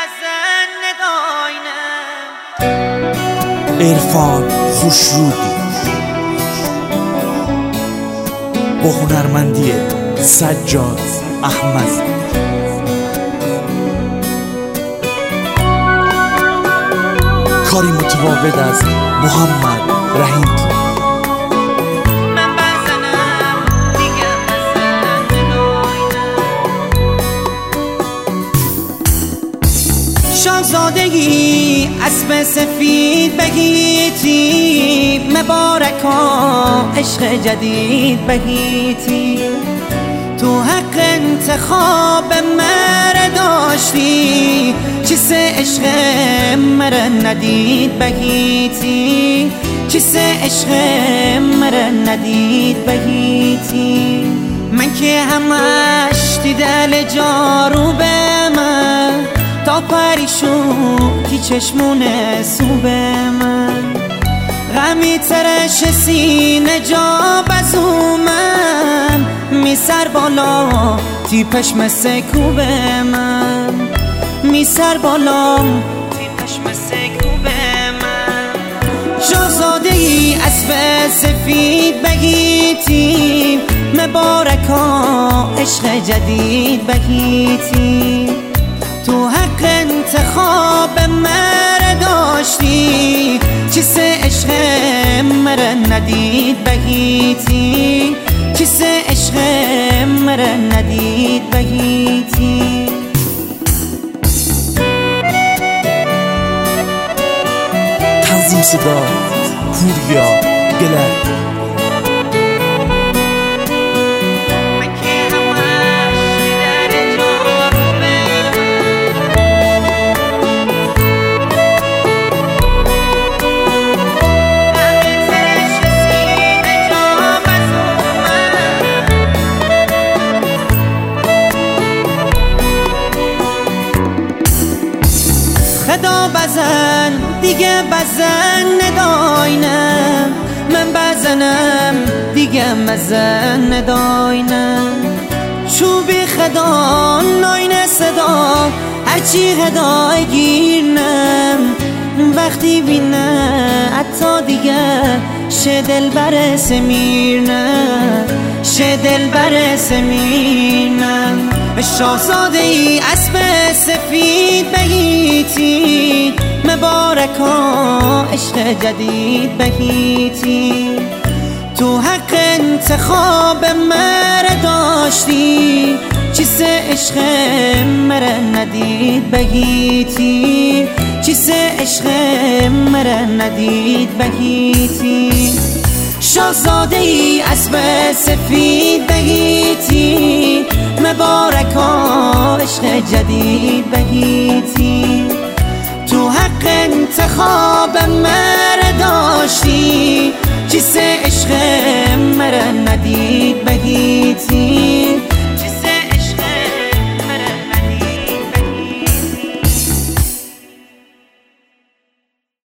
عرفان خوشرودی با هنرمندی سجاد احمد. کاری متفاوت از محمد رحیم. شاهزادگی اسب سفید بگیتی، مبارکا عشق جدید بگیتی. تو حق انتخاب مره داشتی، چیسه عشق مره ندید بگیتی، چیسه عشق مره ندید بگیتی. من که همش دیدل جارو به من، تا پریشون کی چشمونه سوبه من. غمی ترش سینه جا بزومن، می سر بالا تیپش مثل کوبه من، می سر بالا تیپش مثل کوبه من. شاهزاده ای اسب سفید بگیتی، مبارکا عشق جدید بگیتی. تو حق انتخاب مره داشتی، چیسه عشق مره ندید بگیتی، چیسه عشق مره ندید بگیتی. تنظیم صدا پوریا گلر. خدا بزن دیگه بزن نداینم، من بزنم دیگه مزن نداینم. چوبی خدا ناین صدا هرچی خدای گیرنم. وقتی بینه حتی دیگه شه دل بر سمیرنم، شه دل بر سمیرنم. شاهزاده ای اسب سفید بگیتی، مبارکا عشق جدید بگیتی. تو حق انتخاب مره داشتی، چیسه عشق مره ندید بگیتی، چیسه عشق مره ندید بگیتی. شاهزاده ای اسب سفید بگیتی، مبارکا عشق جدید بگیتی. تو حق انتخاب مره داشتی، چیسه عشق مره ندید